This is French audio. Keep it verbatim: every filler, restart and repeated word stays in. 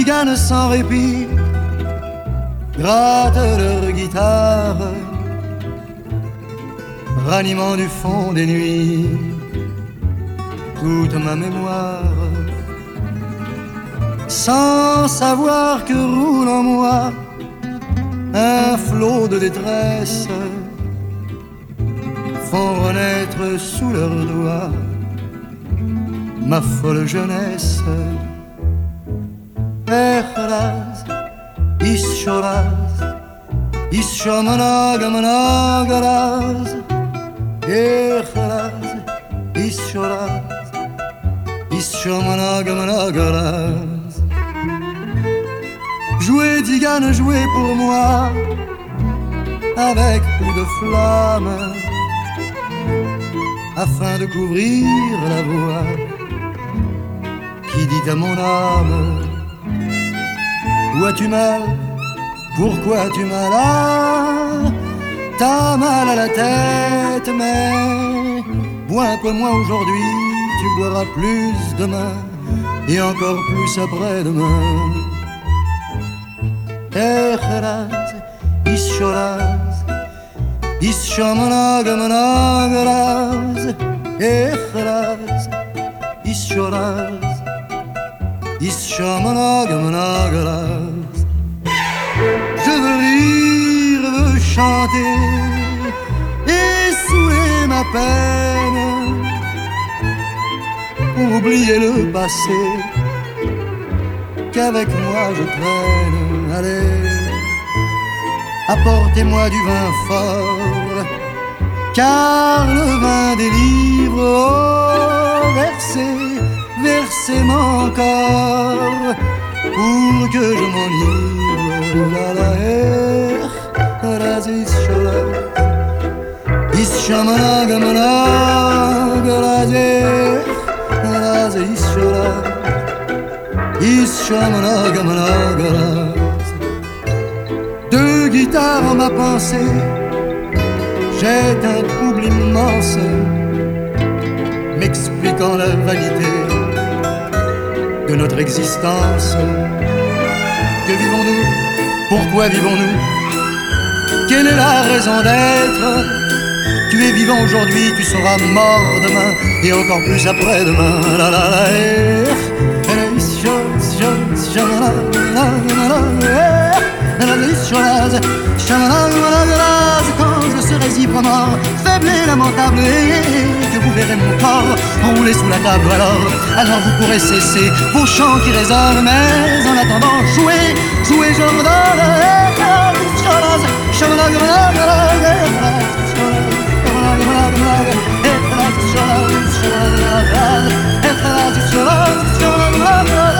tziganes sans répit grattent leur guitare, ranimant du fond des nuits toute ma mémoire, sans savoir que roule en moi un flot de détresse, font renaître sous leurs doigts ma folle jeunesse. Echraz, ischoraz, ischomanagamanagaraz, echraz, ischoraz, ischomanagamanagaraz. Jouez, tzigane, jouez pour moi avec plus de flamme, afin de couvrir la voix qui dit à mon âme: où as-tu mal? Pourquoi as-tu mal? Ah, t'as mal à la tête, mais bois un peu moins aujourd'hui, tu boiras plus demain et encore plus après-demain. Echraz, ischoraz, ischomanagamanagaraz, echraz, ischoraz, ischomanagamanagaraz. Je veux rire, veux chanter et saouler ma peine, oublier le passé qu'avec moi je traîne. Allez, apportez-moi du vin fort, car le vin délivre. Oh, versez, versez-moi encore pour que je m'enivre. La la er, raz ischoraz, ischomanagamanagaraz, raz ischoraz, ischomanagamanagaraz. Deux guitares en ma pensée, jette un trouble immense, m'expliquant la vanité de notre existence. Que vivons-nous? Pourquoi vivons-nous? Quelle est la raison d'être? Tu es vivant aujourd'hui, tu seras mort demain et encore plus après-demain. La la la eh, quand je serai ivre mort, faible et lamentable, et que vous verrez mon corps rouler sous la table, alors, alors vous pourrez cesser vos chants qui résonnent, mais en attendant, jouez, jouez, je me donne. Echraz,